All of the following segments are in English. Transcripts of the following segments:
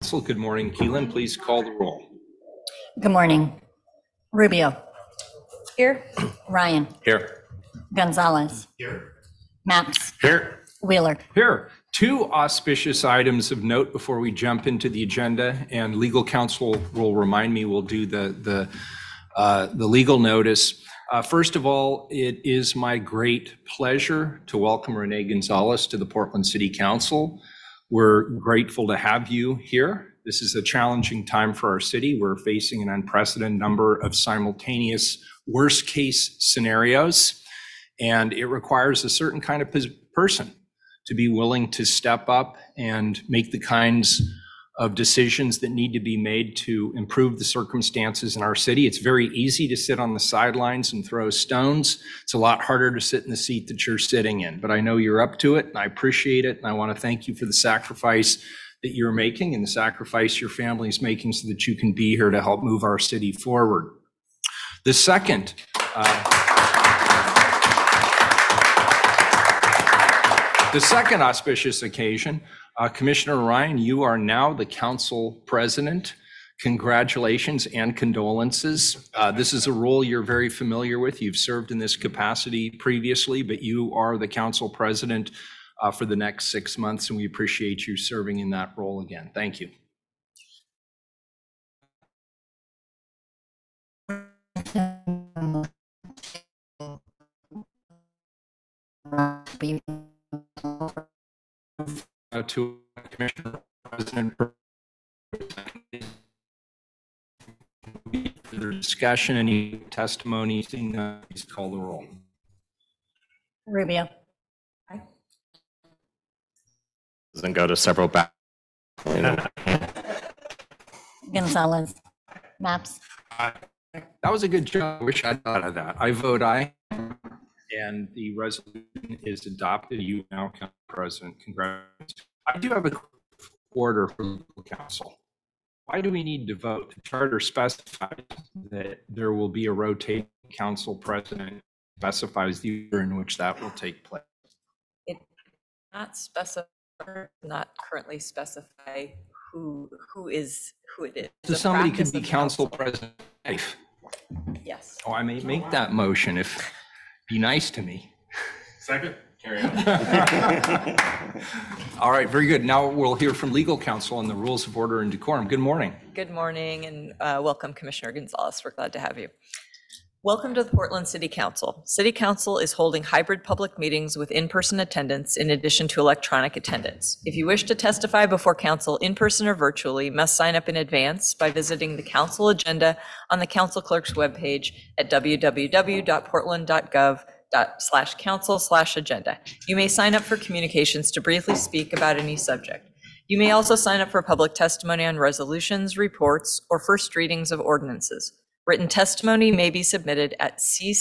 Good morning. Keelan, please call the roll. Good morning. Rubio. Here. Ryan. Here. Gonzalez. Here. Maps. Here. Wheeler. Here. Two auspicious items of note before we jump into the agenda, and legal counsel will remind me we'll do the legal notice. First of all, it is my great pleasure to welcome Renee Gonzalez to the Portland City Council. We're grateful to have you here. This is a challenging time for our city. We're facing an unprecedented number of simultaneous worst-case scenarios, and it requires a certain kind of person to be willing to step up and make the kinds of decisions that need to be made to improve the circumstances in our city. It's very easy to sit on the sidelines and throw stones. It's a lot harder to sit in the seat that you're sitting in, but I know you're up to it and I appreciate it. And I want to thank you for the sacrifice that you're making and the sacrifice your family is making so that you can be here to help move our city forward. The second auspicious occasion, Commissioner Ryan, you are now the council president. Congratulations and condolences. This is a role you're very familiar with. You've served in this capacity previously, but you are the council president for the next 6 months, and we appreciate you serving in that role again. Thank you. To Commissioner President for further discussion, any testimony, seeing none, please call the roll. Rubio. Aye. Doesn't go to several back. Gonzalez. Maps. That was a good job. I wish I thought of that. I vote aye. And the resolution is adopted. You now council president. Congratulations. I do have a order for legal counsel. Why do we need to vote? The charter specifies that there will be a rotating council president, specifies the order in which that will take place. It not currently specify who it is. So somebody could be council president. Yes. Oh, I may make that motion if be nice to me. Second. Carry on. All right, very good. Now we'll hear from legal counsel on the rules of order and decorum. Good morning. Good morning and welcome, Commissioner Gonzalez. We're glad to have you. Welcome to the Portland City Council. City Council is holding hybrid public meetings with in-person attendance in addition to electronic attendance. If you wish to testify before council in person or virtually, you must sign up in advance by visiting the council agenda on the council clerk's webpage at www.portland.gov/council/agenda. You may sign up for communications to briefly speak about any subject. You may also sign up for public testimony on resolutions, reports, or first readings of ordinances. Written testimony may be submitted at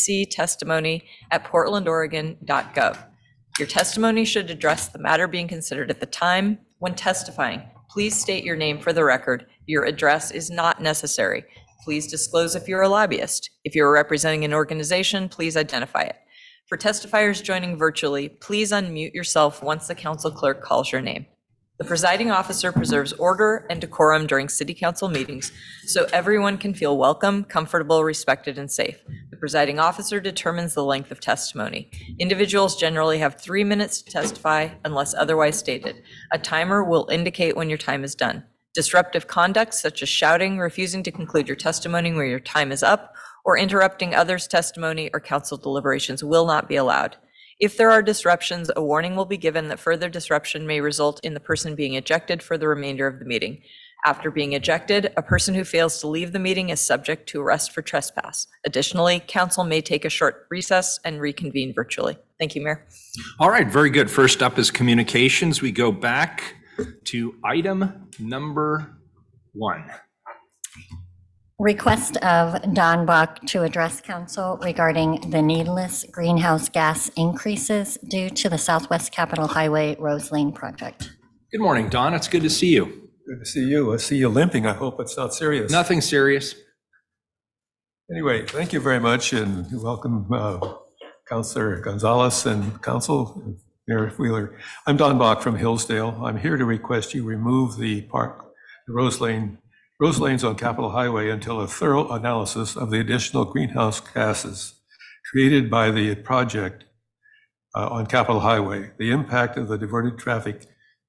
cctestimony@portlandoregon.gov. Your testimony should address the matter being considered at the time. When testifying, please state your name for the record. Your address is not necessary. Please disclose if you're a lobbyist. If you're representing an organization, please identify it. For testifiers joining virtually, please unmute yourself once the council clerk calls your name. The presiding officer preserves order and decorum during city council meetings so everyone can feel welcome, comfortable, respected, and safe. The presiding officer determines the length of testimony. Individuals generally have 3 minutes to testify unless otherwise stated. A timer will indicate when your time is done. Disruptive conduct such as shouting, refusing to conclude your testimony where your time is up, or interrupting others' testimony or council deliberations will not be allowed. If there are disruptions, a warning will be given that further disruption may result in the person being ejected for the remainder of the meeting. After being ejected, a person who fails to leave the meeting is subject to arrest for trespass. Additionally, council may take a short recess and reconvene virtually. Thank you, Mayor. All right, very good. First up is communications. We go back to item number 1. Request of Don Bach to address council regarding the needless greenhouse gas increases due to the Southwest Capitol Highway Rose Lane project. Good morning, Don. It's good to see you. Good to see you. I see you limping. I hope it's not serious. Nothing serious. Anyway, thank you very much and welcome Councilor Gonzalez and Council Mayor Wheeler. I'm Don Bach from Hillsdale. I'm here to request you remove the Rose lanes on Capitol Highway until a thorough analysis of the additional greenhouse gases created by the project on Capitol Highway. The impact of the diverted traffic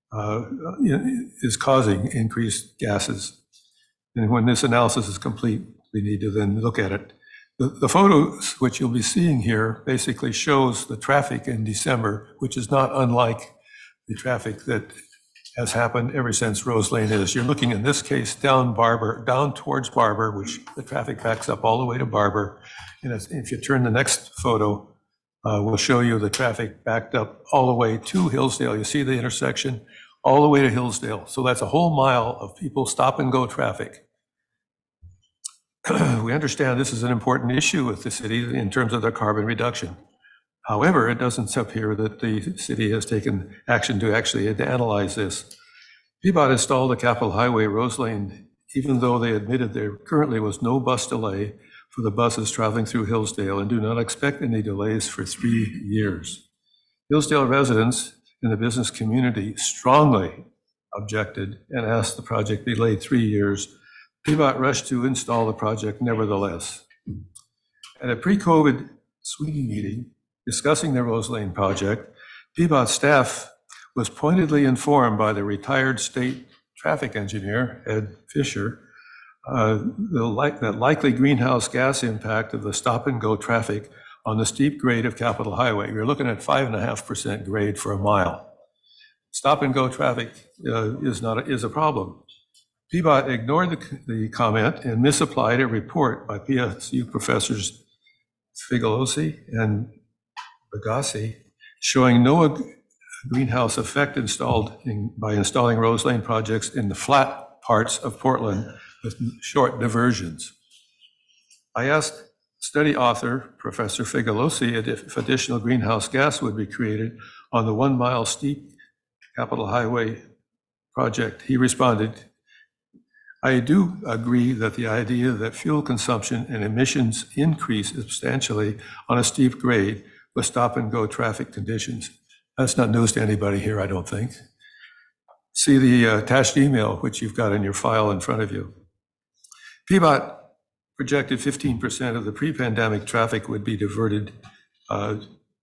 is causing increased gases. And when this analysis is complete, we need to then look at it. The photos which you'll be seeing here basically shows the traffic in December, which is not unlike the traffic that has happened ever since Rose Lane is. You're looking in this case down towards Barber, which the traffic backs up all the way to Barber. And if you turn the next photo, we'll show you the traffic backed up all the way to Hillsdale. You see the intersection all the way to Hillsdale. So that's a whole mile of people stop and go traffic. We understand this is an important issue with the city in terms of their carbon reduction. However, it doesn't appear that the city has taken action to actually analyze this. PBOT installed the Capitol Highway Rose Lane, even though they admitted there currently was no bus delay for the buses traveling through Hillsdale and do not expect any delays for 3 years. Hillsdale residents and the business community strongly objected and asked the project delayed 3 years. PBOT rushed to install the project nevertheless. At a pre-COVID Sweeney meeting discussing the Rose Lane project, PBOT staff was pointedly informed by the retired state traffic engineer, Ed Fisher, the likely greenhouse gas impact of the stop and go traffic on the steep grade of Capitol Highway. You're looking at 5.5% grade for a mile. Stop and go traffic is a problem. PBOT ignored the comment and misapplied a report by PSU professors Figelosi and Bagassi showing no greenhouse effect by installing Rose Lane projects in the flat parts of Portland with short diversions. I asked study author, Professor Figelosi, if additional greenhouse gas would be created on the 1 mile steep Capitol Highway project. He responded, I do agree that the idea that fuel consumption and emissions increase substantially on a steep grade with stop and go traffic conditions. That's not news to anybody here, I don't think. See the attached email, which you've got in your file in front of you. PBOT projected 15% of the pre-pandemic traffic would be diverted. I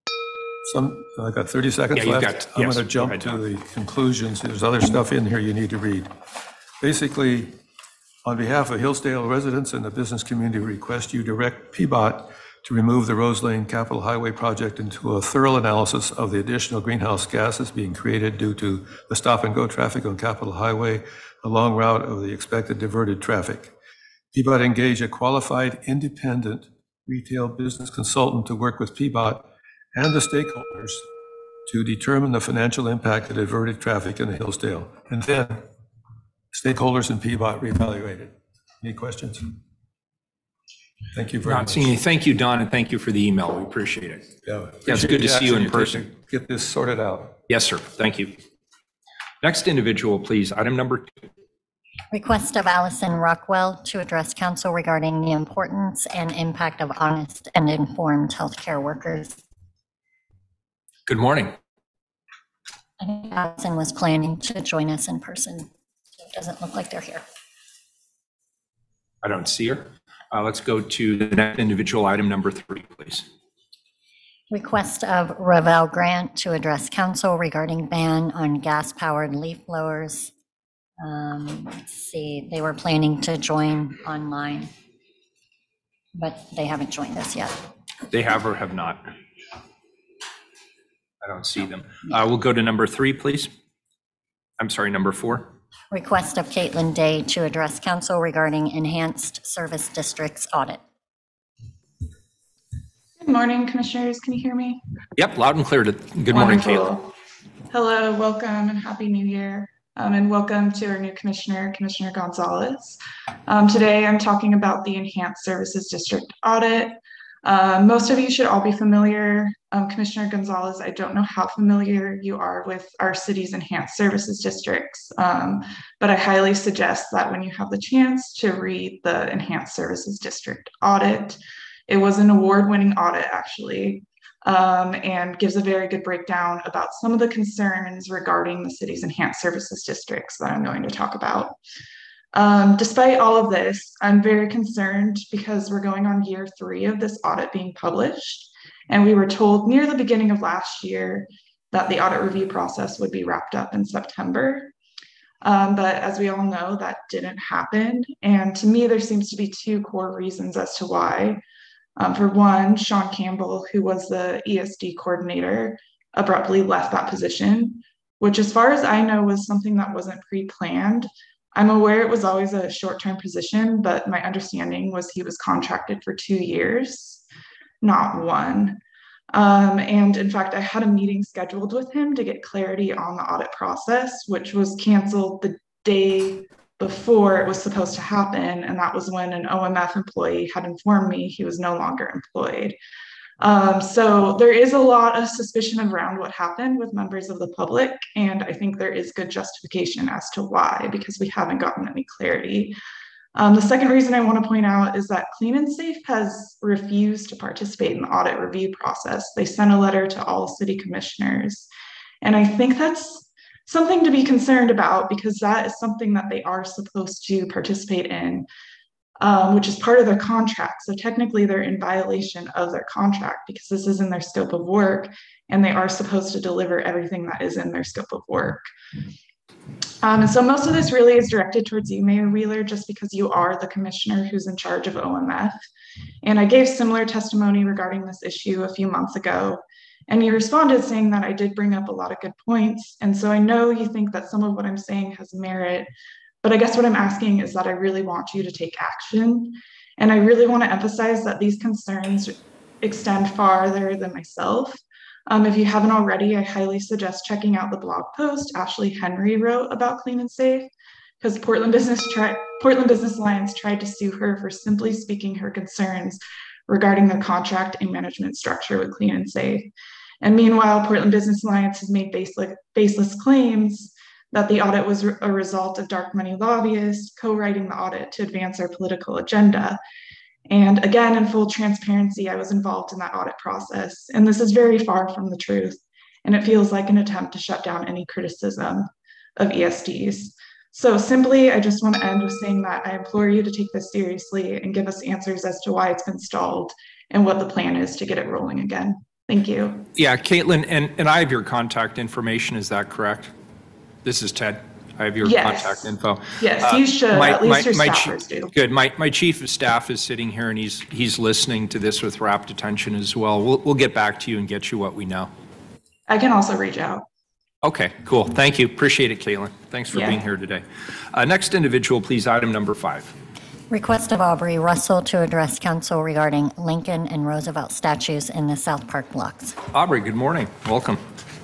got 30 seconds left. I'm going to jump to the conclusions. There's other stuff in here you need to read. Basically, on behalf of Hillsdale residents and the business community, request you direct PBOT to remove the Rose Lane Capitol Highway project into a thorough analysis of the additional greenhouse gases being created due to the stop and go traffic on Capitol Highway, the long route of the expected diverted traffic. PBOT engage a qualified independent retail business consultant to work with PBOT and the stakeholders to determine the financial impact of diverted traffic in the Hillsdale. And then stakeholders and PBOT reevaluated. Any questions? Thank you very much. Thank you, Don, and thank you for the email. We appreciate it. Yeah, it's good to see you in person. Get this sorted out. Yes, sir. Thank you. Next individual, please. Item number 2. Request of Allison Rockwell to address council regarding the importance and impact of honest and informed healthcare workers. Good morning. I think Allison was planning to join us in person. It doesn't look like they're here. I don't see her. Let's go to the next individual, item number 3, please. Request of Ravel Grant to address council regarding ban on gas-powered leaf blowers. Let's see, they were planning to join online, but they haven't joined us yet. They have or have not? I don't see them. We'll go to number 3, please. I'm sorry, number 4. Request of Caitlin Day to address council regarding enhanced service districts audit. Good morning, commissioners. Can you hear me? Yep, loud and clear. Good morning, Caitlin. Hello, welcome and happy new year. And welcome to our new commissioner, Commissioner Gonzalez. Today I'm talking about the Enhanced Services District audit. Most of you should all be familiar. Commissioner Gonzalez, I don't know how familiar you are with our city's enhanced services districts, but I highly suggest that when you have the chance to read the Enhanced Services District audit. It was an award-winning audit, actually, and gives a very good breakdown about some of the concerns regarding the city's enhanced services districts that I'm going to talk about. Despite all of this, I'm very concerned because we're going on year 3 of this audit being published. And we were told near the beginning of last year that the audit review process would be wrapped up in September. But as we all know, that didn't happen. And to me, there seems to be 2 core reasons as to why. For one, Sean Campbell, who was the ESD coordinator, abruptly left that position, which as far as I know was something that wasn't pre-planned. I'm aware it was always a short-term position, but my understanding was he was contracted for 2 years, not 1. And in fact, I had a meeting scheduled with him to get clarity on the audit process, which was canceled the day before it was supposed to happen. And that was when an OMF employee had informed me he was no longer employed. So there is a lot of suspicion around what happened with members of the public. And I think there is good justification as to why, because we haven't gotten any clarity. The second reason I want to point out is that Clean and Safe has refused to participate in the audit review process. They sent a letter to all city commissioners. And I think that's something to be concerned about because that is something that they are supposed to participate in, which is part of their contract. So technically they're in violation of their contract because this is in their scope of work and they are supposed to deliver everything that is in their scope of work. And so most of this really is directed towards you, Mayor Wheeler, just because you are the commissioner who's in charge of OMF. And I gave similar testimony regarding this issue a few months ago. And you responded saying that I did bring up a lot of good points. And so I know you think that some of what I'm saying has merit, but I guess what I'm asking is that I really want you to take action. And I really want to emphasize that these concerns extend farther than myself. If you haven't already, I highly suggest checking out the blog post Ashley Henry wrote about Clean and Safe, because Portland Business Alliance tried to sue her for simply speaking her concerns regarding the contract and management structure with Clean and Safe. And meanwhile, Portland Business Alliance has made baseless claims that the audit was a result of dark money lobbyists co-writing the audit to advance our political agenda. And again, in full transparency, I was involved in that audit process. And this is very far from the truth. And it feels like an attempt to shut down any criticism of ESDs. So simply, I just want to end with saying that I implore you to take this seriously and give us answers as to why it's been stalled and what the plan is to get it rolling again. Thank you. Yeah, Caitlin, and I have your contact information. Is that correct? This is Ted. I have your contact info. Yes, you should. At least your staffers do. Good. My chief of staff is sitting here, and he's listening to this with rapt attention as well. We'll get back to you and get you what we know. I can also reach out. Okay, cool. Thank you. Appreciate it, Caitlin. Thanks for being here today. Next individual, please, item number 5. Request of Aubrey Russell to address council regarding Lincoln and Roosevelt statues in the South Park blocks. Aubrey, good morning. Welcome.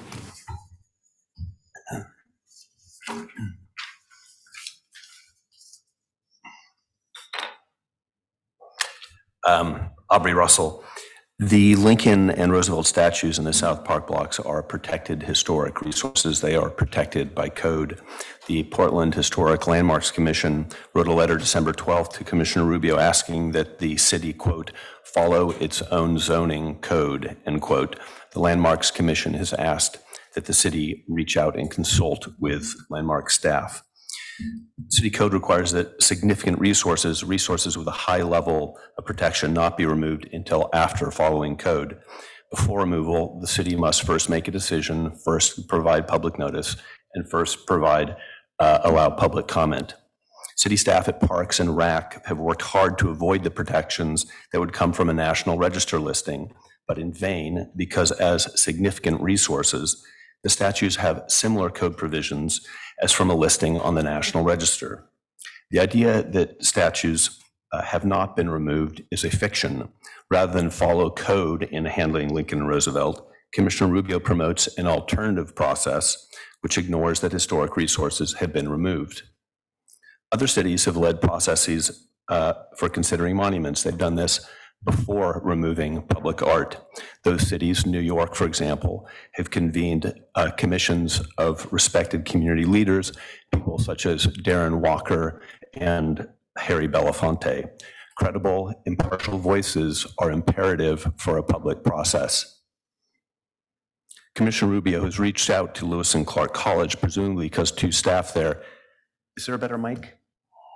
Aubrey Russell. The Lincoln and Roosevelt statues in the South Park blocks are protected historic resources. They are protected by code. The Portland Historic Landmarks Commission wrote a letter December 12th to Commissioner Rubio asking that the city, quote, follow its own zoning code, end quote. The Landmarks Commission has asked that the city reach out and consult with landmark staff. City code requires that significant resources with a high level of protection not be removed until after following code. Before removal, the city must first make a decision, first provide public notice, and first allow public comment. City staff at Parks and RAC have worked hard to avoid the protections that would come from a National Register listing, but in vain, because as significant resources, the statues have similar code provisions as from a listing on the National Register. The idea that statues have not been removed is a fiction. Rather than follow code in handling Lincoln and Roosevelt, Commissioner Rubio promotes an alternative process which ignores that historic resources have been removed. Other cities have led processes for considering monuments. They've done this before removing public art. Those cities, New York, for example, have convened commissions of respected community leaders, people such as Darren Walker and Harry Belafonte. Credible, impartial voices are imperative for a public process. Commissioner Rubio has reached out to Lewis and Clark College, presumably because 2 staff there. Is there a better mic?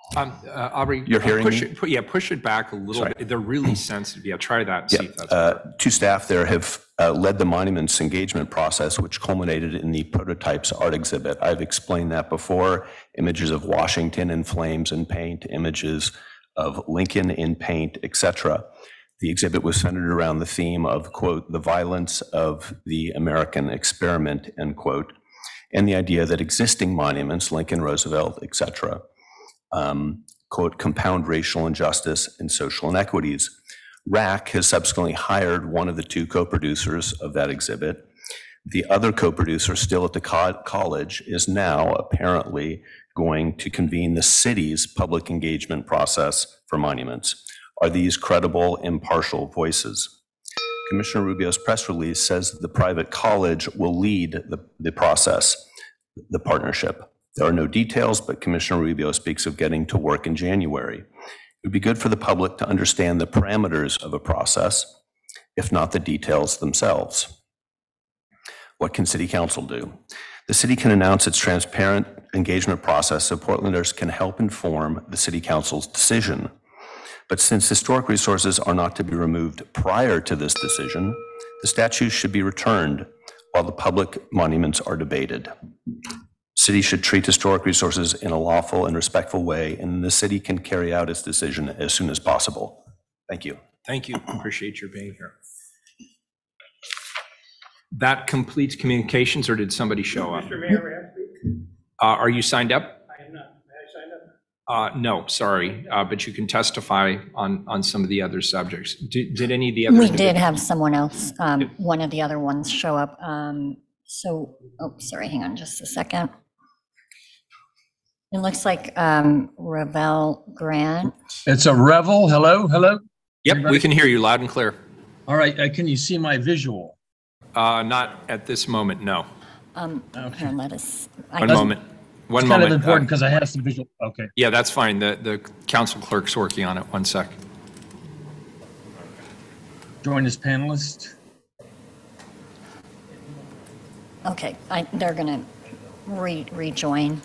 Aubrey. You're hearing push me? it, push it back a little Sorry. bit. They're really sensitive. Yeah, try that and see if that's better. Two staff there have led the monuments engagement process, which culminated in the prototypes art exhibit. I've explained that before. Images of Washington in flames and paint, images of Lincoln in paint, etc. The exhibit was centered around the theme of, quote, the violence of the American experiment, end quote, and the idea that existing monuments, Lincoln, Roosevelt, etc., quote, compound racial injustice and social inequities. RAC has subsequently hired one of the two co-producers of that exhibit. The other co-producer, still at the college, is now apparently going to convene the city's public engagement process for monuments. Are these credible, impartial voices? Commissioner Rubio's press release says that the private college will lead the process, the partnership. There are no details, but Commissioner Rubio speaks of getting to work in January. It would be good for the public to understand the parameters of a process, if not the details themselves. What can City Council do? The city can announce its transparent engagement process so Portlanders can help inform the City Council's decision. But since historic resources are not to be removed prior to this decision, the statues should be returned while the public monuments are debated. City should treat historic resources in a lawful and respectful way, and the city can carry out its decision as soon as possible. Thank you. Thank you. Appreciate your being here. That completes communications, or did somebody show up? Mr. Mayor, may I speak? Are you signed up? I am not. May I sign up? No, sorry, but you can testify on some of the other subjects. Did any of the others? We did have someone else, one of the other ones show up. Oh, sorry, hang on just a second. It looks like Ravel Grant. It's a revel. Hello, hello. Yep, Everybody? we can hear you loud and clear. All right, can you see my visual? Not at this moment, no. Here, let us. One moment. One It's moment. kind of important because I have some visual. Okay. Yeah, that's fine. The council clerk's working on it. One sec. Join as panelist. Okay, they're gonna rejoin.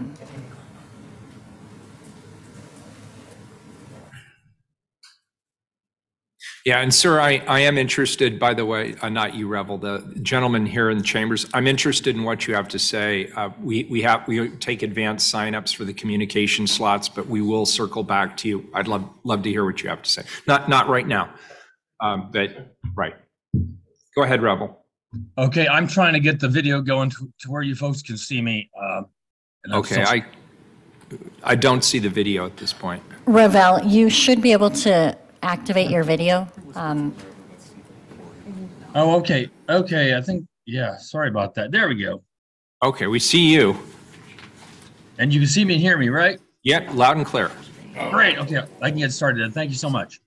Yeah, and sir, I am interested, by the way, not you, Revel, the gentleman here in the chambers. I'm interested in what you have to say. We take advanced signups for the communication slots, but we will circle back to you. I'd love to hear what you have to say. Not right now, but right. Go ahead, Revel. Okay, I'm trying to get the video going to where you folks can see me. Okay, I don't see the video at this point. Ravel, you should be able to activate your video. Oh, okay. Okay, I think, yeah, sorry about that. There we go. Okay, we see you. And you can see me and hear me, right? Yeah, loud and clear. Great. Okay, I can get started then. Thank you so much.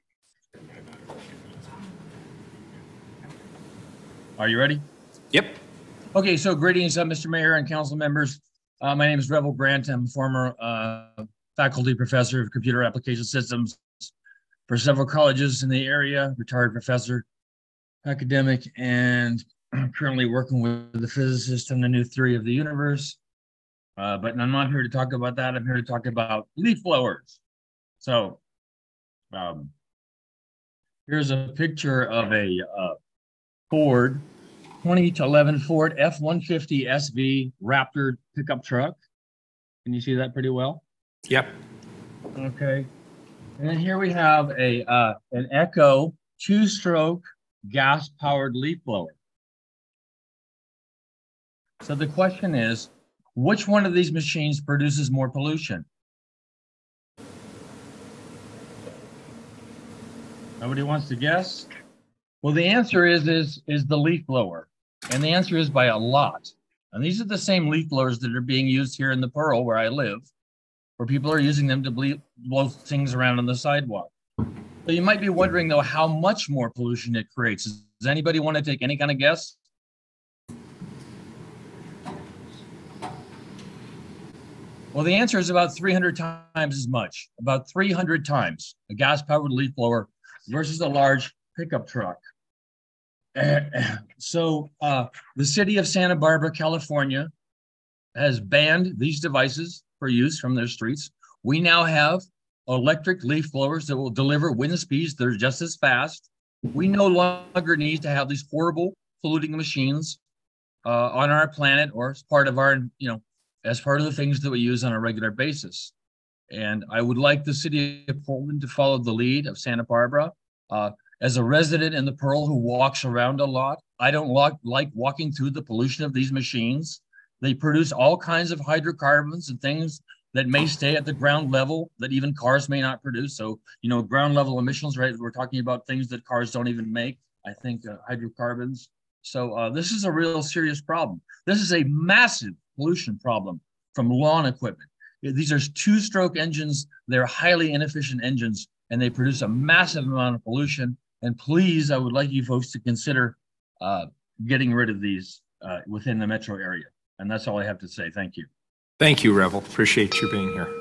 Are you ready? Yep. Okay, so greetings, Mr. Mayor and council members. My name is Revel Grant. I'm a former faculty professor of computer application systems for several colleges in the area, retired professor, academic, and currently working with the physicist in the new theory of the universe. But I'm not here to talk about that. I'm here to talk about leaf blowers. So here's a picture of a Ford 2011 Ford F-150 SV Raptor pickup truck. Can you see that pretty well? Yep. Okay. And then here we have an Echo 2-stroke gas-powered leaf blower. So the question is, which one of these machines produces more pollution? Nobody wants to guess? Well, the answer is the leaf blower. And the answer is by a lot. And these are the same leaf blowers that are being used here in the Pearl where I live, where people are using them to blow things around on the sidewalk. So you might be wondering, though, how much more pollution it creates. Does anybody want to take any kind of guess? Well, the answer is about 300 times as much, about 300 times a gas-powered leaf blower versus a large pickup truck. So the city of Santa Barbara, California, has banned these devices for use from their streets. We now have electric leaf blowers that will deliver wind speeds that are just as fast. We no longer need to have these horrible polluting machines on our planet or as part of our, as part of the things that we use on a regular basis. And I would like the city of Portland to follow the lead of Santa Barbara. As a resident in the Pearl who walks around a lot, I don't like walking through the pollution of these machines. They produce all kinds of hydrocarbons and things that may stay at the ground level that even cars may not produce. So, ground level emissions, right? We're talking about things that cars don't even make. I think hydrocarbons. So this is a real serious problem. This is a massive pollution problem from lawn equipment. These are two-stroke engines. They're highly inefficient engines, and they produce a massive amount of pollution. And please, I would like you folks to consider getting rid of these within the metro area. And that's all I have to say. Thank you. Thank you, Revel. Appreciate you being here.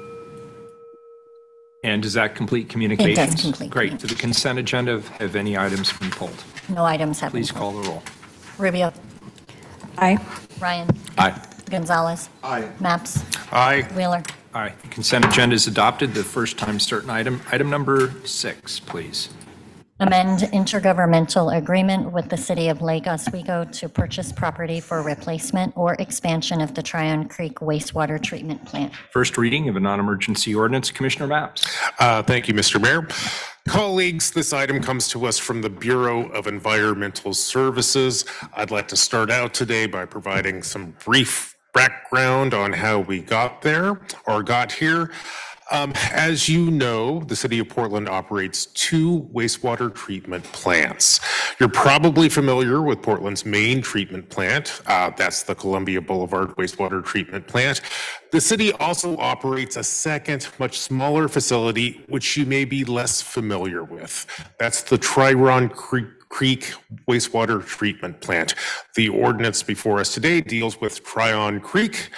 And does that complete communications? It does complete. Great. To the consent agenda, have any items been pulled? No items have been Please call the roll. Rubio. Aye. Ryan. Aye. Gonzalez. Aye. Maps. Aye. Wheeler. Aye. The consent agenda is adopted. The first time certain item. Item number 6, please. Amend intergovernmental agreement with the city of Lake Oswego to purchase property for replacement or expansion of the Tryon Creek wastewater treatment plant. First reading of a non-emergency ordinance. Commissioner Maps. Thank you, Mr. Mayor. Colleagues, this item comes to us from the Bureau of Environmental Services. I'd like to start out today by providing some brief background on how we got there or got here. As you know, the city of Portland operates 2 wastewater treatment plants. You're probably familiar with Portland's main treatment plant. That's the Columbia Boulevard wastewater treatment plant. The city also operates a second, much smaller facility, which you may be less familiar with. That's the Tryon Creek wastewater treatment plant. The ordinance before us today deals with Tryon Creek.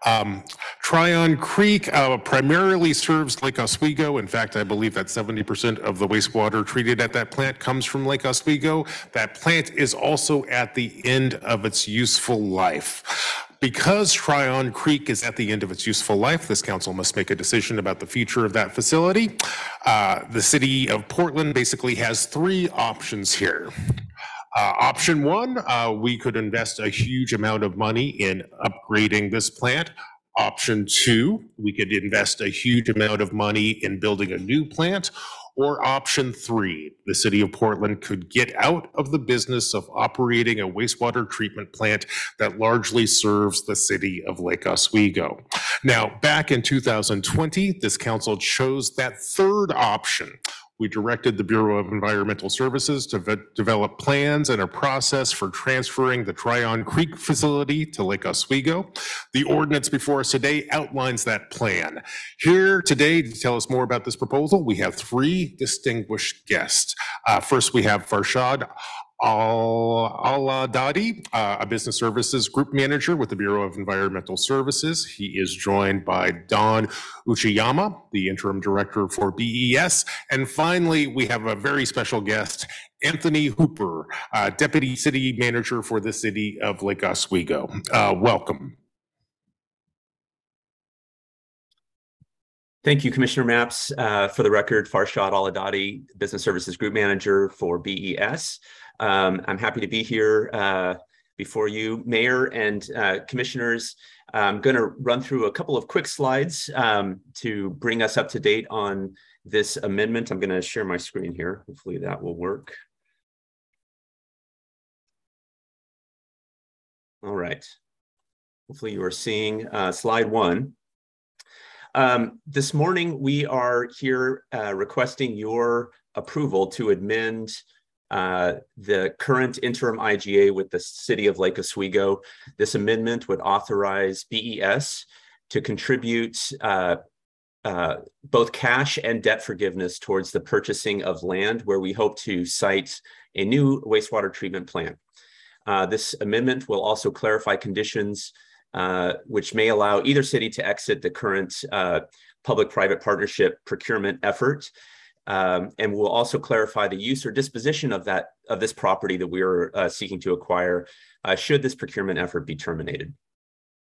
Tryon Creek primarily serves Lake Oswego. In fact, I believe that 70% of the wastewater treated at that plant comes from Lake Oswego. That plant is also at the end of its useful life. Because Tryon Creek is at the end of its useful life, this council must make a decision about the future of that facility. The city of Portland basically has 3 options here. Option 1, we could invest a huge amount of money in upgrading this plant. Option 2, we could invest a huge amount of money in building a new plant. Or option 3, the city of Portland could get out of the business of operating a wastewater treatment plant that largely serves the city of Lake Oswego. Now, back in 2020, this council chose that third option. We directed the Bureau of Environmental Services to develop plans and a process for transferring the Tryon Creek facility to Lake Oswego. The ordinance before us today outlines that plan. Here today to tell us more about this proposal, we have 3 distinguished guests. First, we have Farshad Al-Dadi, a business services group manager with the Bureau of Environmental Services. He is joined by Don Uchiyama, the interim director for BES. And finally, we have a very special guest, Anthony Hooper, deputy city manager for the city of Lake Oswego. Welcome. Thank you, Commissioner Maps. For the record, Farshad Al-Dadi, Business Services Group Manager for BES. I'm happy to be here before you, Mayor and Commissioners. I'm going to run through a couple of quick slides to bring us up to date on this amendment. I'm going to share my screen here. Hopefully that will work. All right. Hopefully you are seeing slide 1. This morning, we are here requesting your approval to amend the current interim IGA with the city of Lake Oswego. This amendment would authorize BES to contribute both cash and debt forgiveness towards the purchasing of land where we hope to site a new wastewater treatment plant. This amendment will also clarify conditions which may allow either city to exit the current public-private partnership procurement effort, and will also clarify the use or disposition of this property that we are seeking to acquire should this procurement effort be terminated.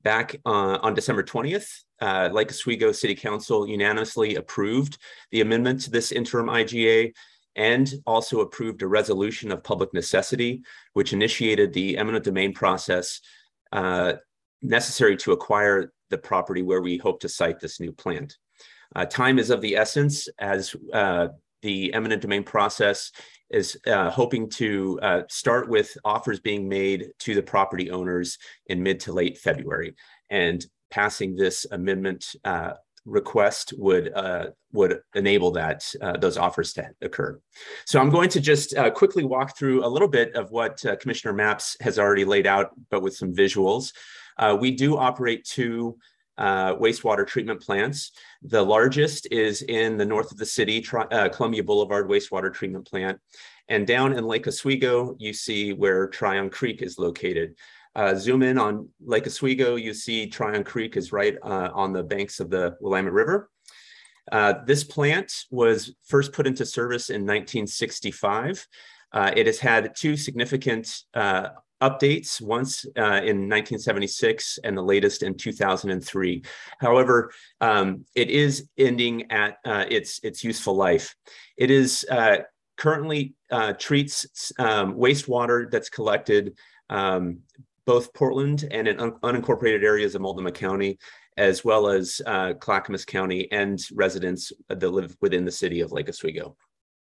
Back on December 20th, Lake Oswego City Council unanimously approved the amendment to this interim IGA and also approved a resolution of public necessity, which initiated the eminent domain process necessary to acquire the property where we hope to site this new plant. Time is of the essence, as the eminent domain process is hoping to start with offers being made to the property owners in mid to late February. And passing this amendment request would enable that those offers to occur. So I'm going to just quickly walk through a little bit of what Commissioner Mapps has already laid out, but with some visuals. We do operate two wastewater treatment plants. The largest is in the north of the city, Columbia Boulevard Wastewater Treatment Plant. And down in Lake Oswego, you see where Tryon Creek is located. Zoom in on Lake Oswego, you see Tryon Creek is right on the banks of the Willamette River. This plant was first put into service in 1965. It has had two significant updates, once in 1976 and the latest in 2003. However, it is ending at its useful life. It is currently treats wastewater that's collected both Portland and in unincorporated areas of Multnomah County, as well as Clackamas County and residents that live within the city of Lake Oswego.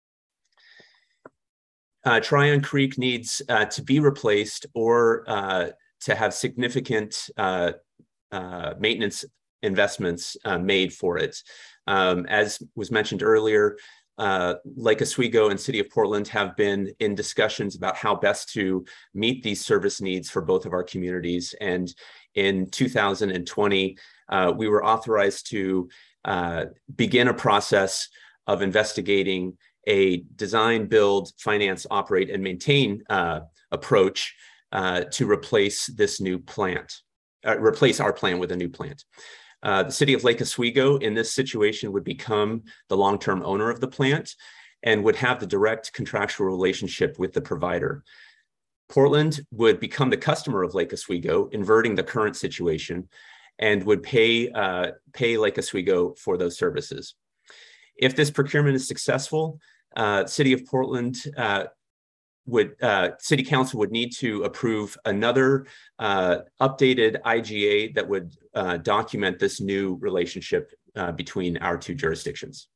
Tryon Creek needs to be replaced or to have significant maintenance investments made for it. As was mentioned earlier, Lake Oswego and City of Portland have been in discussions about how best to meet these service needs for both of our communities. And in 2020, we were authorized to begin a process of investigating a design, build, finance, operate, and maintain approach to replace this new plant, replace our plant with a new plant. The city of Lake Oswego in this situation would become the long-term owner of the plant and would have the direct contractual relationship with the provider. Portland would become the customer of Lake Oswego, inverting the current situation, and would pay Lake Oswego for those services. If this procurement is successful, City of Portland City Council would need to approve another updated IGA that would document this new relationship between our two jurisdictions.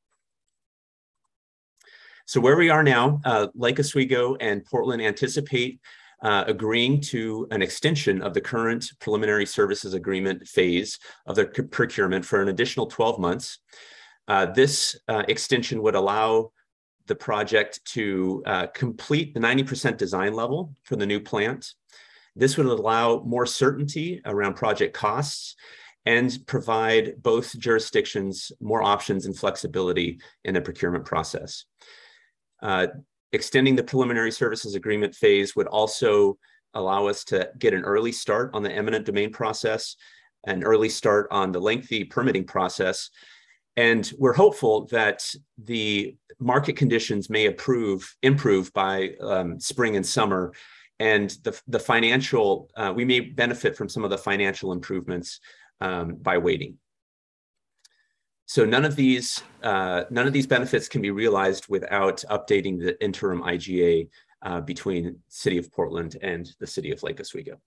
So where we are now, Lake Oswego and Portland anticipate agreeing to an extension of the current preliminary services agreement phase of the procurement for an additional 12 months. This extension would allow the project to complete the 90% design level for the new plant. This would allow more certainty around project costs and provide both jurisdictions more options and flexibility in the procurement process. Extending the preliminary services agreement phase would also allow us to get an early start on the eminent domain process, an early start on the lengthy permitting process. And we're hopeful that the market conditions may improve by spring and summer, and the financial, we may benefit from some of the financial improvements by waiting. So none of these benefits can be realized without updating the interim IGA between City of Portland and the City of Lake Oswego.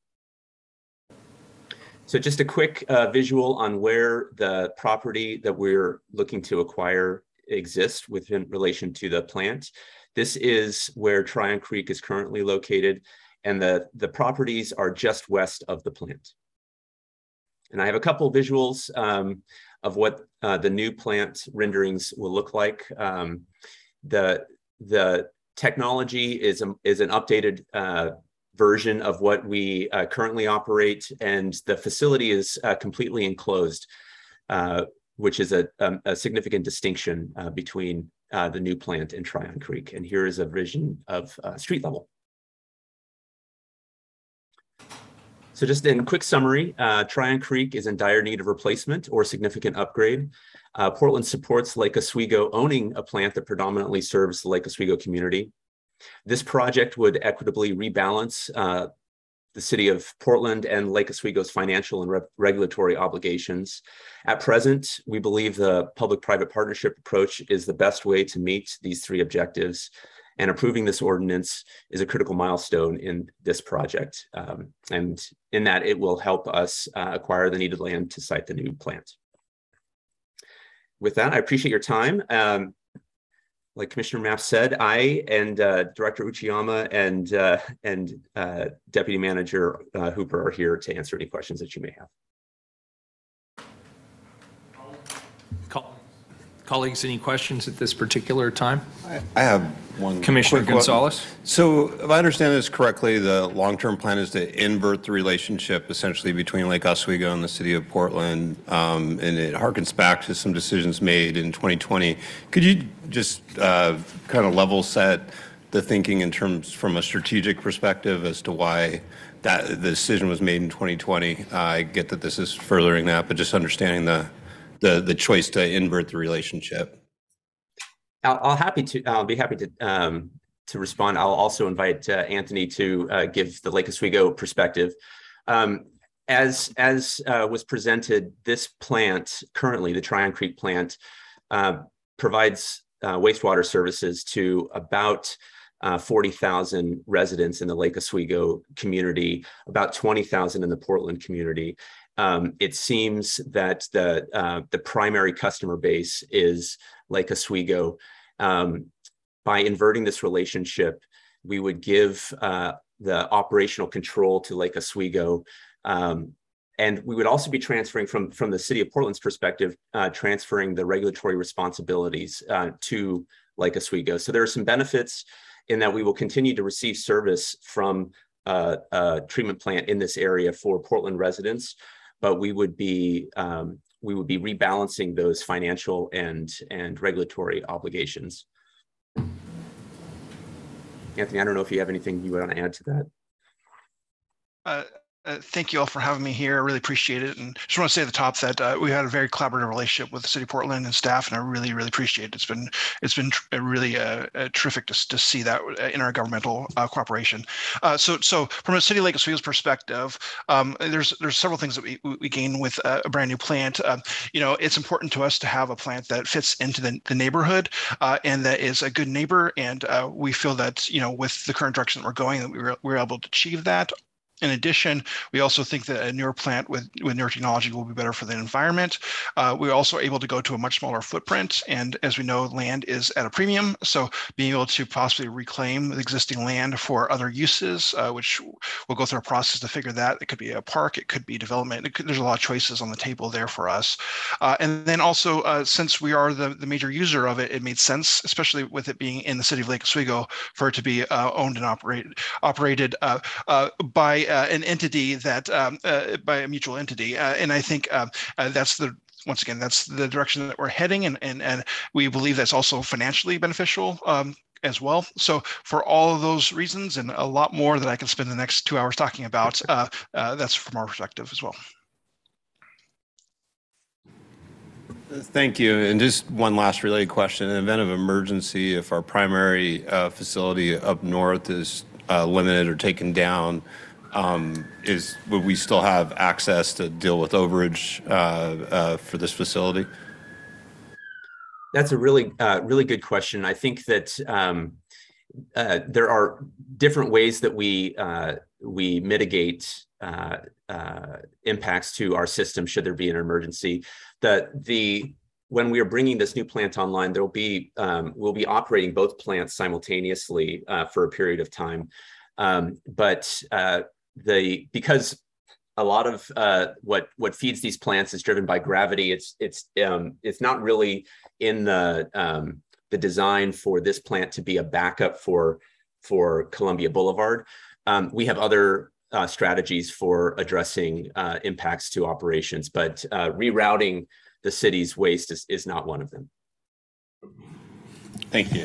So just a quick visual on where the property that we're looking to acquire exists within relation to the plant. This is where Tryon Creek is currently located, and the properties are just west of the plant. And I have a couple visuals of what the new plant renderings will look like. The technology is an updated version of what we currently operate, and the facility is completely enclosed, which is a significant distinction between the new plant and Tryon Creek. And here is a vision of street level. So just in quick summary, Tryon Creek is in dire need of replacement or significant upgrade. Portland supports Lake Oswego owning a plant that predominantly serves the Lake Oswego community. This project would equitably rebalance the city of Portland and Lake Oswego's financial and regulatory obligations. At present, we believe the public-private partnership approach is the best way to meet these three objectives, and approving this ordinance is a critical milestone in this project. And in that, it will help us acquire the needed land to site the new plant. With that, I appreciate your time. Like Commissioner Mapp said, I and Director Uchiyama and Deputy Manager Hooper are here to answer any questions that you may have. Colleagues, any questions at this particular time? I have one. Commissioner quick one. Gonzalez? So if I understand this correctly, the long-term plan is to invert the relationship essentially between Lake Oswego and the city of Portland, and it harkens back to some decisions made in 2020. Could you just kind of level set the thinking in terms from a strategic perspective as to why that the decision was made in 2020? I get that this is furthering that, but just understanding the choice to invert the relationship. I'll be happy to respond. I'll also invite Anthony to give the Lake Oswego perspective. As was presented, this plant currently, the Tryon Creek plant, provides wastewater services to about 40,000 residents in the Lake Oswego community, about 20,000 in the Portland community. It seems that the primary customer base is Lake Oswego. By inverting this relationship, we would give the operational control to Lake Oswego, and we would also be transferring from the city of Portland's perspective, transferring the regulatory responsibilities to Lake Oswego. So there are some benefits in that we will continue to receive service from a treatment plant in this area for Portland residents, but we would be rebalancing those financial and regulatory obligations. Anthony, I don't know if you have anything you want to add to that. Thank you all for having me here. I really appreciate it. And just want to say at the top that we had a very collaborative relationship with the City of Portland and staff, and I really, really appreciate it. It's been really terrific to see that in our governmental cooperation. So from a City of Lake Oswego's perspective, there's several things that we gain with a brand new plant. It's important to us to have a plant that fits into the neighborhood and that is a good neighbor. And we feel that with the current direction that we're going, that we're able to achieve that. In addition, we also think that a newer plant with newer technology will be better for the environment. We're also able to go to a much smaller footprint. And as we know, land is at a premium. So being able to possibly reclaim the existing land for other uses, which we'll go through a process to figure that. It could be a park, it could be development. There's a lot of choices on the table there for us. And then also, since we are the major user of it, it made sense, especially with it being in the city of Lake Oswego, for it to be owned and operated by an entity that by a mutual entity, and I think that's the direction that we're heading, and we believe that's also financially beneficial as well. So for all of those reasons and a lot more that I can spend the next 2 hours talking about, that's from our perspective as well. Thank you. And just one last related question. In the event of emergency, if our primary facility up north is limited or taken down, would we still have access to deal with overage for this facility? That's a really good question. I think that there are different ways that we mitigate impacts to our system should there be an emergency. When we are bringing this new plant online, we'll be operating both plants simultaneously for a period of time, because a lot of what feeds these plants is driven by gravity. It's not really in the design for this plant to be a backup for Columbia Boulevard. We have other strategies for addressing impacts to operations, but rerouting the city's waste is not one of them. Thank you.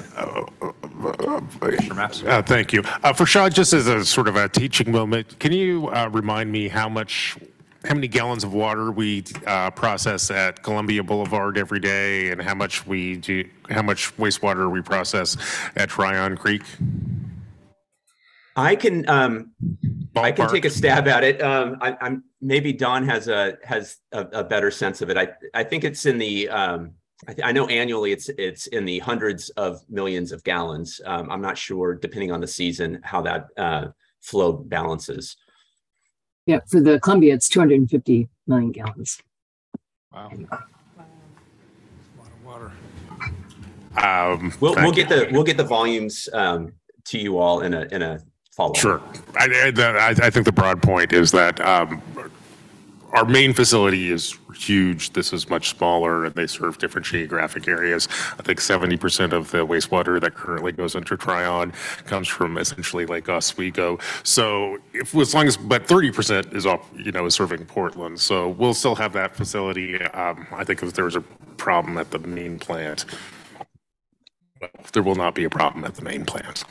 Thank you. For Shaw, just as a sort of a teaching moment, can you remind me how many gallons of water we process at Columbia Boulevard every day, and how much wastewater we process at Tryon Creek? I can take a Ballpark. stab at it. I'm maybe Don has a better sense of it. I think it's in the I know annually it's in the hundreds of millions of gallons. I'm not sure, depending on the season, how that flow balances. Yeah, for the Columbia, it's 250 million gallons. Wow. A lot of water. We'll get the volumes to you all in a follow-up. Sure. I think the broad point is that our main facility is huge. This is much smaller, and they serve different geographic areas. I think 70% of the wastewater that currently goes into Tryon comes from essentially Lake Oswego. So, as long as, but 30% is up, is serving Portland. So we'll still have that facility. I think if there was a problem at the main plant, well, there will not be a problem at the main plant.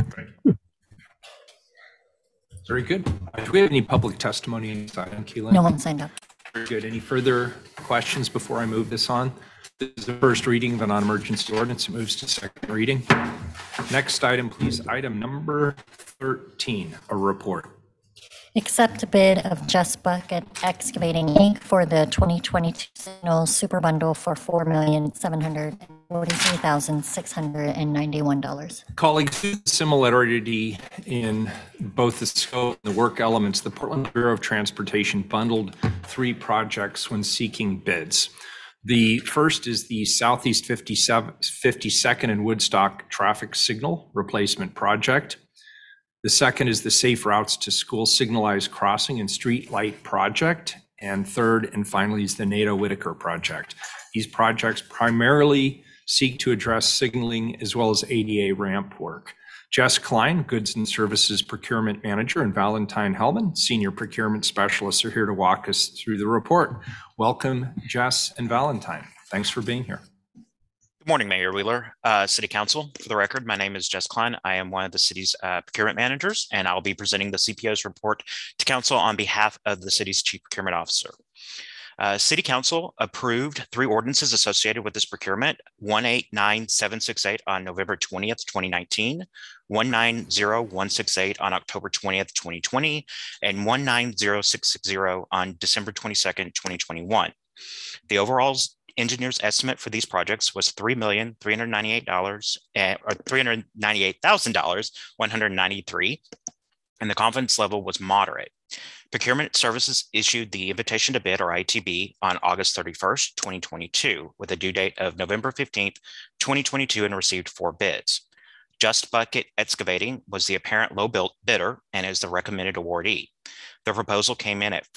Very good. Do we have any public testimony on this item, Keelan? No one signed up. Very good. Any further questions before I move this on? This is the first reading of a non-emergency ordinance. It moves to second reading. Next item, please. Item number 13, a report. Accept a bid of Just Bucket Excavating Inc. for the 2022 Signal Super Bundle for $4,743,691. Colleagues, due to the similarity in both the scope and the work elements, the Portland Bureau of Transportation bundled 3 projects when seeking bids. The first is the Southeast 52nd and Woodstock Traffic Signal Replacement Project. The second is the Safe Routes to School Signalized Crossing and Street Light Project. And third and finally is the NATO Whitaker Project. These projects primarily seek to address signaling as well as ADA ramp work. Jess Klein, Goods and Services Procurement Manager, and Valentine Hellman, Senior Procurement Specialists, are here to walk us through the report. Welcome, Jess and Valentine. Thanks for being here. Good morning, Mayor Wheeler, City Council. For the record, my name is Jess Klein. I am one of the city's procurement managers, and I'll be presenting the CPO's report to Council on behalf of the city's Chief Procurement Officer. City Council approved 3 ordinances associated with this procurement: 189768 on November 20th, 2019, 190168 on October 20th, 2020, and 190660 on December 22nd, 2021. The overall engineer's estimate for these projects was $398,193, and the confidence level was moderate. Procurement Services issued the invitation to bid, or ITB, on August 31st, 2022, with a due date of November 15th, 2022, and received 4 bids. Just Bucket Excavating was the apparent low bidder and is the recommended awardee. The proposal came in at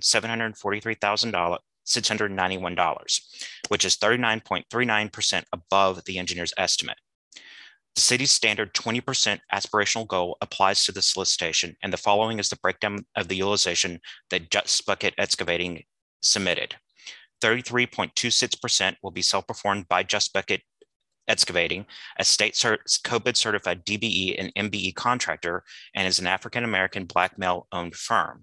$4,743,691, which is 39.39% above the engineer's estimate. The city's standard 20% aspirational goal applies to the solicitation, and the following is the breakdown of the utilization that Just Bucket Excavating submitted. 33.26% will be self-performed by Just Bucket Excavating, a state COBID certified DBE and MBE contractor, and is an African-American black male-owned firm.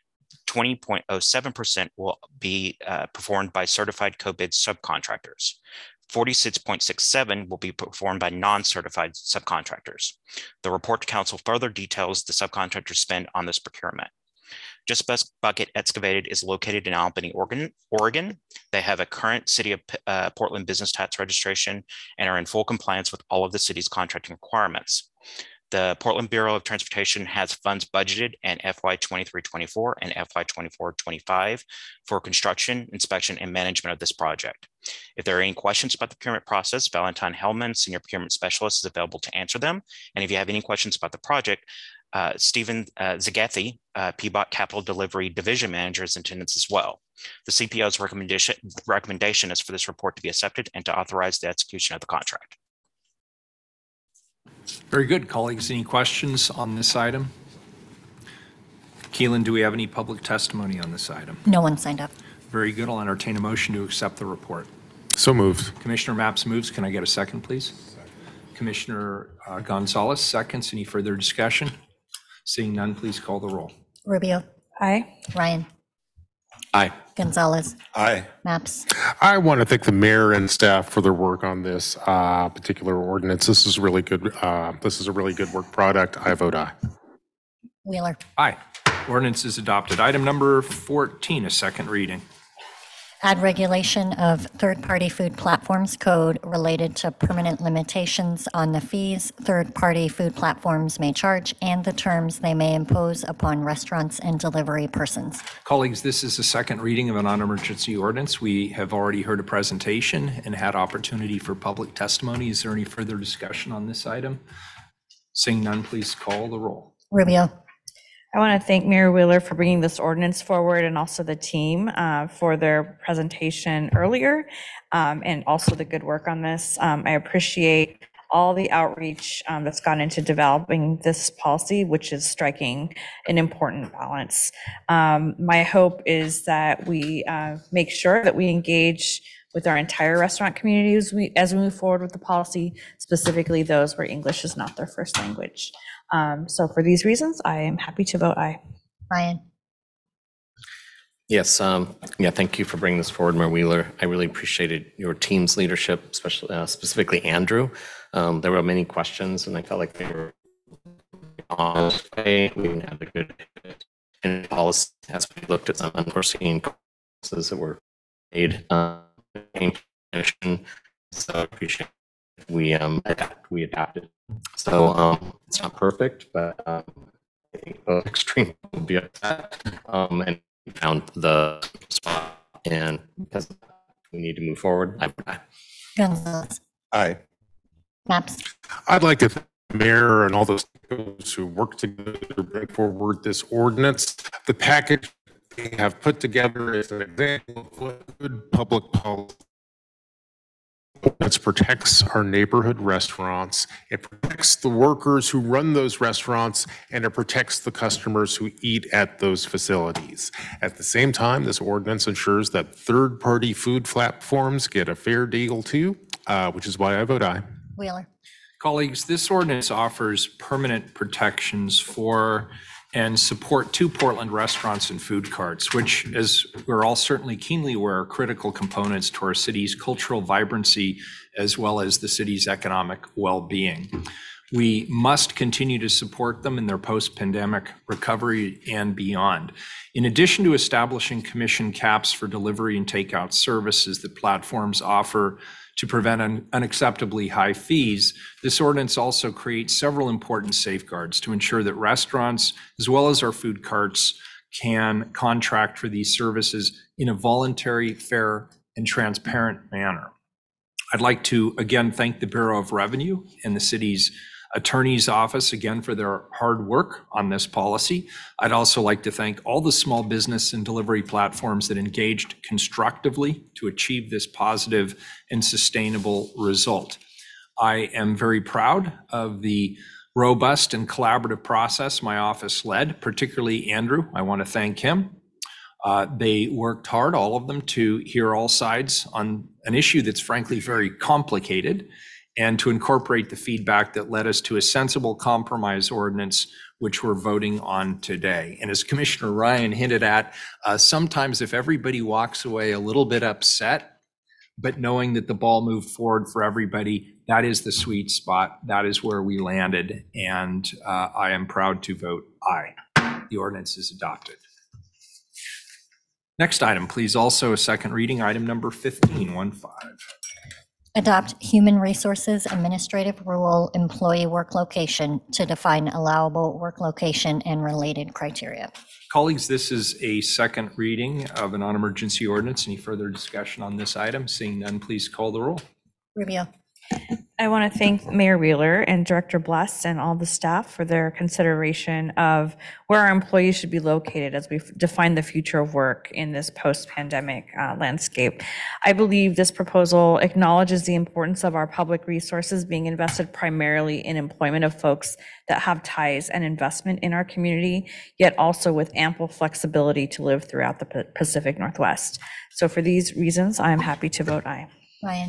20.07% will be performed by certified COBID subcontractors. 46.67% will be performed by non-certified subcontractors. The report to Council further details the subcontractor spend on this procurement. Just Bucket Excavated is located in Albany, Oregon. They have a current City of Portland business tax registration and are in full compliance with all of the city's contracting requirements. The Portland Bureau of Transportation has funds budgeted in FY 23-24 and FY 24-25 for construction, inspection, and management of this project. If there are any questions about the procurement process, Valentine Hellman, Senior Procurement Specialist, is available to answer them. And if you have any questions about the project, Stephen Zagathi, PBOT Capital Delivery Division Manager, is in attendance as well. The CPO's recommendation is for this report to be accepted and to authorize the execution of the contract. Very good, colleagues. Any questions on this item? Keelan, do we have any public testimony on this item? No one signed up. Very good. I'll entertain a motion to accept the report. So moved. Commissioner Mapps moves. Can I get a second, please? Second. Commissioner Gonzalez seconds. Any further discussion? Seeing none, please call the roll. Rubio. Aye. Ryan. Aye. Gonzalez. Aye. Maps. I want to thank the mayor and staff for their work on this particular ordinance. This is really good. This is a really good work product. I vote aye. Wheeler. Aye. Ordinance is adopted. Item number 14, a second reading. Add regulation of third-party food platforms code related to permanent limitations on the fees third-party food platforms may charge and the terms they may impose upon restaurants and delivery persons. Colleagues, this is a second reading of a non-emergency ordinance. We have already heard a presentation and had opportunity for public testimony. Is there any further discussion on this item? Seeing none, please call the roll. Rubio. I want to thank Mayor Wheeler for bringing this ordinance forward and also the team for their presentation earlier and also the good work on this. I appreciate all the outreach that's gone into developing this policy, which is striking an important balance. My hope is that we make sure that we engage with our entire restaurant community as we move forward with the policy, specifically those where English is not their first language. So for these reasons, I am happy to vote aye. Ryan. Yes, thank you for bringing this forward, Mayor Wheeler. I really appreciated your team's leadership, especially specifically Andrew. There were many questions, and I felt like they were on the way. We didn't have a good policy as we looked at some unforeseen consequences that were made. So I appreciate it. We adapted. So it's not perfect, but I think both extremes will be upset. And we found the spot, and because we need to move forward. Gonzalez. Aye. Maps. I'd like to thank the mayor and all those who worked together to bring forward this ordinance. The package they have put together is an example of what good public policy. It protects our neighborhood restaurants, it protects the workers who run those restaurants, and it protects the customers who eat at those facilities. At the same time, this ordinance ensures that third-party food platforms get a fair deal too, which is why I vote aye. Wheeler. Colleagues, this ordinance offers permanent protections for and support to Portland restaurants and food carts, which, as we're all certainly keenly aware, are critical components to our city's cultural vibrancy as well as the city's economic well-being. We must continue to support them in their post-pandemic recovery and beyond. In addition to establishing commission caps for delivery and takeout services that platforms offer to prevent unacceptably high fees, this ordinance also creates several important safeguards to ensure that restaurants, as well as our food carts, can contract for these services in a voluntary, fair, and transparent manner. I'd like to again thank the Bureau of Revenue and the city's Attorney's Office again for their hard work on this policy. I'd also like to thank all the small business and delivery platforms that engaged constructively to achieve this positive and sustainable result. I am very proud of the robust and collaborative process my office led, particularly Andrew. I want to thank him. They worked hard, all of them, to hear all sides on an issue that's frankly very complicated, and to incorporate the feedback that led us to a sensible compromise ordinance, which we're voting on today. And as Commissioner Ryan hinted at, sometimes if everybody walks away a little bit upset, but knowing that the ball moved forward for everybody, that is the sweet spot. That is where we landed. And I am proud to vote aye. The ordinance is adopted. Next item, please. Also a second reading, item number 15. Adopt Human Resources Administrative Rule Employee Work Location to define allowable work location and related criteria. Colleagues, this is a second reading of a non-emergency ordinance. Any further discussion on this item? Seeing none, please call the roll. Rubio. I want to thank Mayor Wheeler and Director Bless and all the staff for their consideration of where our employees should be located as we define the future of work in this post-pandemic landscape. I believe this proposal acknowledges the importance of our public resources being invested primarily in employment of folks that have ties and investment in our community, yet also with ample flexibility to live throughout the Pacific Northwest. So for these reasons, I'm happy to vote aye. Ryan.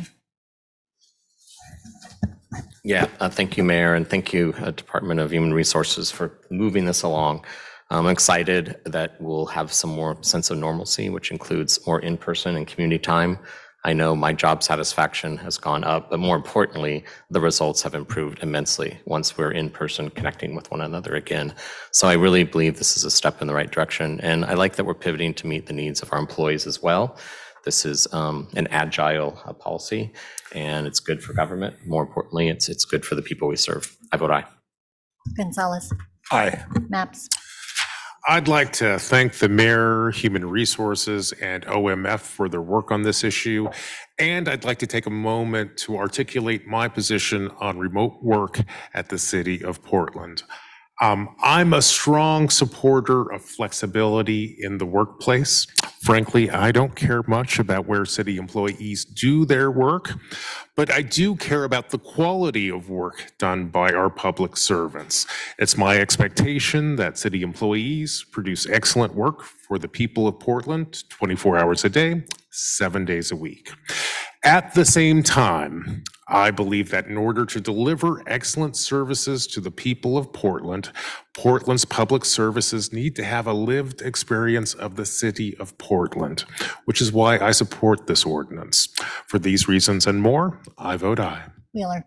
Yeah, thank you, Mayor, and thank you, Department of Human Resources, for moving this along. I'm excited that we'll have some more sense of normalcy, which includes more in-person and community time. I know my job satisfaction has gone up, but more importantly, the results have improved immensely once we're in person connecting with one another again. So I really believe this is a step in the right direction. And I like that we're pivoting to meet the needs of our employees as well. This is an agile policy, and it's good for government. More importantly, it's good for the people we serve. I vote aye. Gonzalez, Aye. Maps, I'd like to thank the mayor, Human Resources, and OMF for their work on this issue. And I'd like to take a moment to articulate my position on remote work at the city of Portland. I'm a strong supporter of flexibility in the workplace. Frankly, I don't care much about where city employees do their work, but I do care about the quality of work done by our public servants. It's my expectation that city employees produce excellent work for the people of Portland 24 hours a day, 7 days a week. At the same time, I believe that in order to deliver excellent services to the people of Portland, Portland's public services need to have a lived experience of the city of Portland, which is why I support this ordinance. For these reasons and more, I vote aye. Wheeler,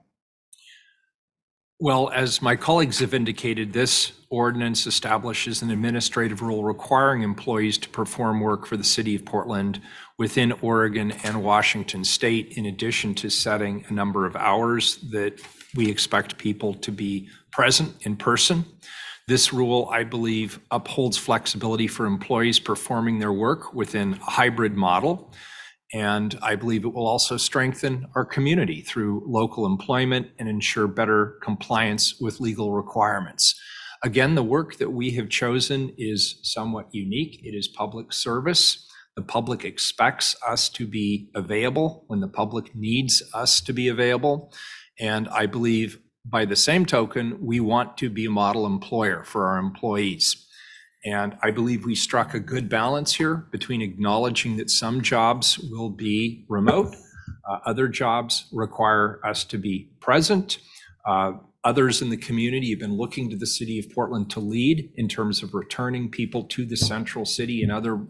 Well, as my colleagues have indicated, this ordinance establishes an administrative rule requiring employees to perform work for the city of Portland within Oregon and Washington state, in addition to setting a number of hours that we expect people to be present in person. This rule, I believe, upholds flexibility for employees performing their work within a hybrid model. And I believe it will also strengthen our community through local employment and ensure better compliance with legal requirements. Again, the work that we have chosen is somewhat unique. It is public service. The public expects us to be available when the public needs us to be available. And I believe by the same token, we want to be a model employer for our employees. And I believe we struck a good balance here between acknowledging that some jobs will be remote, other jobs require us to be present. Others in the community have been looking to the city of Portland to lead in terms of returning people to the central city and other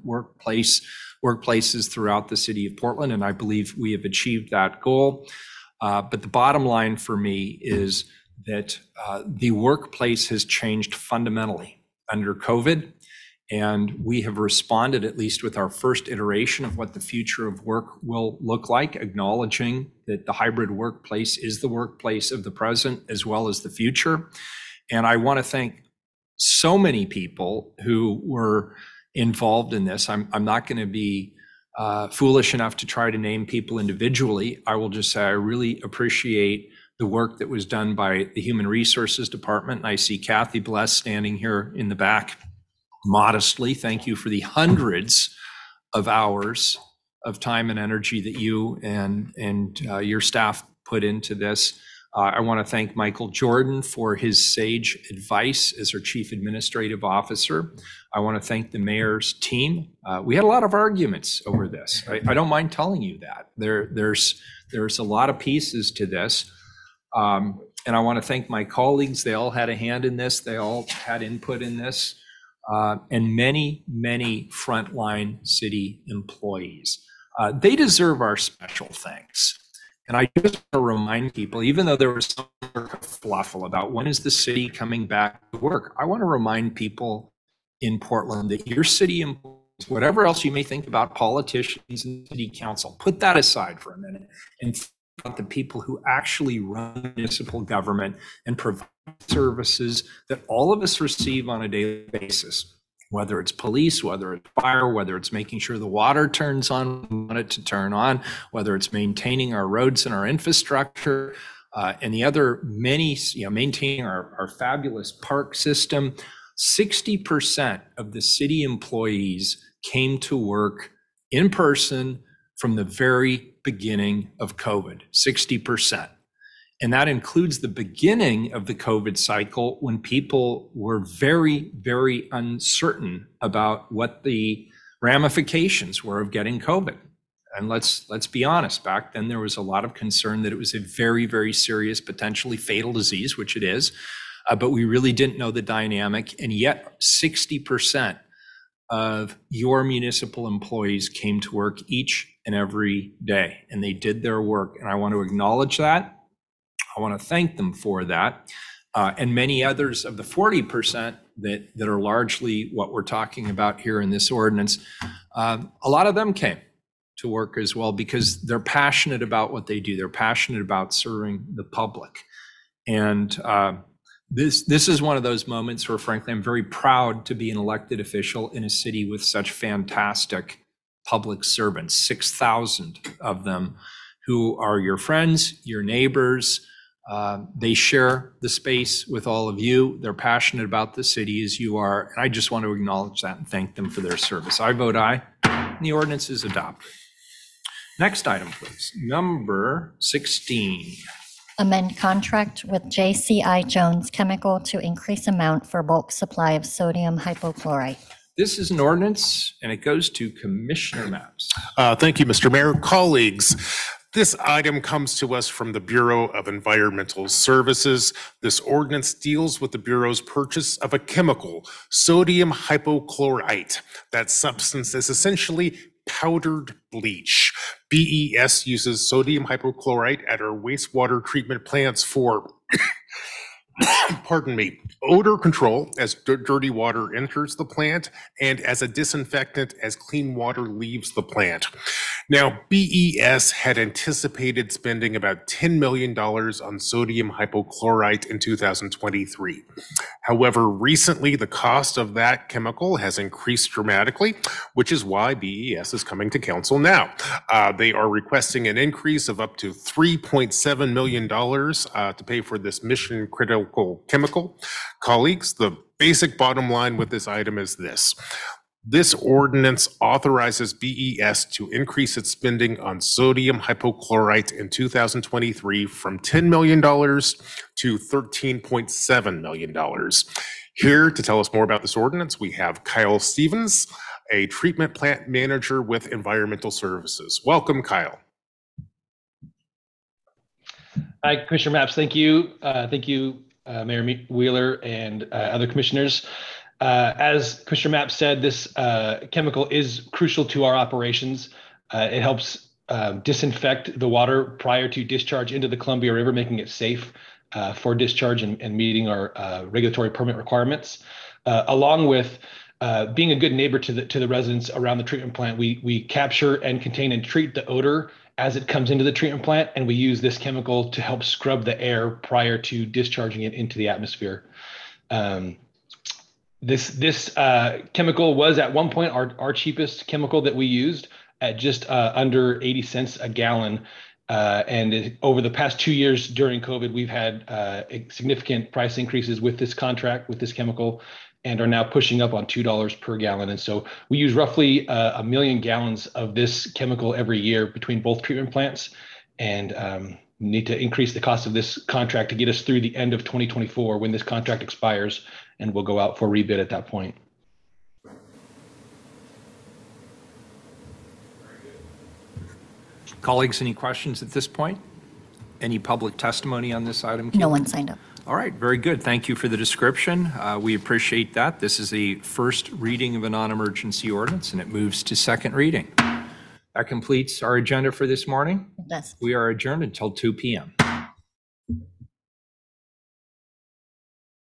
workplaces throughout the city of Portland. And I believe we have achieved that goal. But the bottom line for me is that the workplace has changed fundamentally under COVID, and we have responded, at least with our first iteration of what the future of work will look like, acknowledging that the hybrid workplace is the workplace of the present as well as the future. And I want to thank so many people who were involved in this. I'm not going to be foolish enough to try to name people individually. I will just say I really appreciate the work that was done by the Human Resources Department. And I see Kathy Bless standing here in the back modestly. Thank you for the hundreds of hours of time and energy that you and your staff put into this. I want to thank Michael Jordan for his sage advice as our Chief Administrative Officer. I want to thank the mayor's team. We had a lot of arguments over this. I don't mind telling you that. There's a lot of pieces to this. And I want to thank my colleagues. They all had a hand in this. They all had input in this. And many, many frontline city employees. They deserve our special thanks. And I just want to remind people, even though there was some fluffle about when is the city coming back to work, I want to remind people in Portland that your city employees, whatever else you may think about politicians and city council, put that aside for a minute and think about the people who actually run municipal government and provide services that all of us receive on a daily basis. Whether it's police, whether it's fire, whether it's making sure the water turns on when we want it to turn on, whether it's maintaining our roads and our infrastructure, and the other many, maintaining our fabulous park system. 60% of the city employees came to work in person from the very beginning of COVID, 60%. And that includes the beginning of the COVID cycle when people were very, very uncertain about what the ramifications were of getting COVID. And let's be honest, back then there was a lot of concern that it was a very, very serious, potentially fatal disease, which it is, but we really didn't know the dynamic. And yet 60% of your municipal employees came to work each and every day, and they did their work. And I want to acknowledge that. I want to thank them for that. And many others of the 40% that are largely what we're talking about here in this ordinance, a lot of them came to work as well because they're passionate about what they do. They're passionate about serving the public. And this is one of those moments where, frankly, I'm very proud to be an elected official in a city with such fantastic public servants, 6,000 of them who are your friends, your neighbors. They share the space with all of you. They're passionate about the city as you are. And I just want to acknowledge that and thank them for their service. I vote aye. And the ordinance is adopted. Next item, please. Number 16. Amend contract with JCI Jones Chemical to increase amount for bulk supply of sodium hypochlorite. This is an ordinance, and it goes to Commissioner Mapps. Thank you, Mr. Mayor. Colleagues, this item comes to us from the Bureau of Environmental Services. This ordinance deals with the Bureau's purchase of a chemical, sodium hypochlorite. That substance is essentially powdered bleach. BES uses sodium hypochlorite at our wastewater treatment plants for pardon me, odor control as dirty water enters the plant and as a disinfectant as clean water leaves the plant. Now, BES had anticipated spending about $10 million on sodium hypochlorite in 2023. However, recently the cost of that chemical has increased dramatically, which is why BES is coming to council now. They are requesting an increase of up to $3.7 million to pay for this mission critical chemical. Colleagues, the basic bottom line with this item is this. This ordinance authorizes BES to increase its spending on sodium hypochlorite in 2023 from $10 million to $13.7 million. Here to tell us more about this ordinance, we have Kyle Stevens, a treatment plant manager with Environmental Services. Welcome, Kyle. Hi, Commissioner Mapps. Thank you. Thank you, Mayor Wheeler and other commissioners. As Commissioner Mapps said, this chemical is crucial to our operations. It helps disinfect the water prior to discharge into the Columbia River, making it safe for discharge and meeting our regulatory permit requirements. Along with being a good neighbor to the residents around the treatment plant, we capture and contain and treat the odor as it comes into the treatment plant, and we use this chemical to help scrub the air prior to discharging it into the atmosphere. This chemical was at one point our cheapest chemical that we used at just under 80 cents a gallon. Over the past 2 years during COVID, we've had significant price increases with this contract, with this chemical, and are now pushing up on $2 per gallon. And so we use roughly 1 million gallons of this chemical every year between both treatment plants, and need to increase the cost of this contract to get us through the end of 2024 when this contract expires, and we'll go out for rebid at that point. Colleagues, any questions at this point? Any public testimony on this item? No one signed up. All right, very good. Thank you for the description. We appreciate that. This is a first reading of a non-emergency ordinance, and it moves to second reading. That completes our agenda for this morning. Yes. We are adjourned until 2 p.m.